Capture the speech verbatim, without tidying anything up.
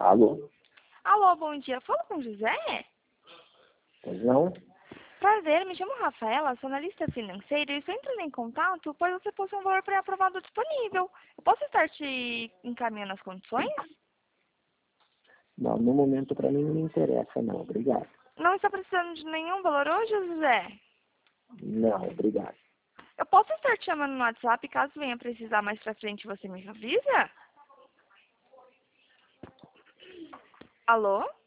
Alô? Alô, bom dia. Fala com o José? Pois não? Prazer, me chamo Rafaela, sou analista financeira e estou entrando em contato pois você possui um valor pré-aprovado disponível. Eu posso estar te encaminhando as condições? Não, no momento para mim não me interessa não, obrigado. Não está precisando de nenhum valor hoje, José? Não, obrigado. Eu posso estar te chamando no WhatsApp caso venha precisar mais pra frente você me avisa? Alô?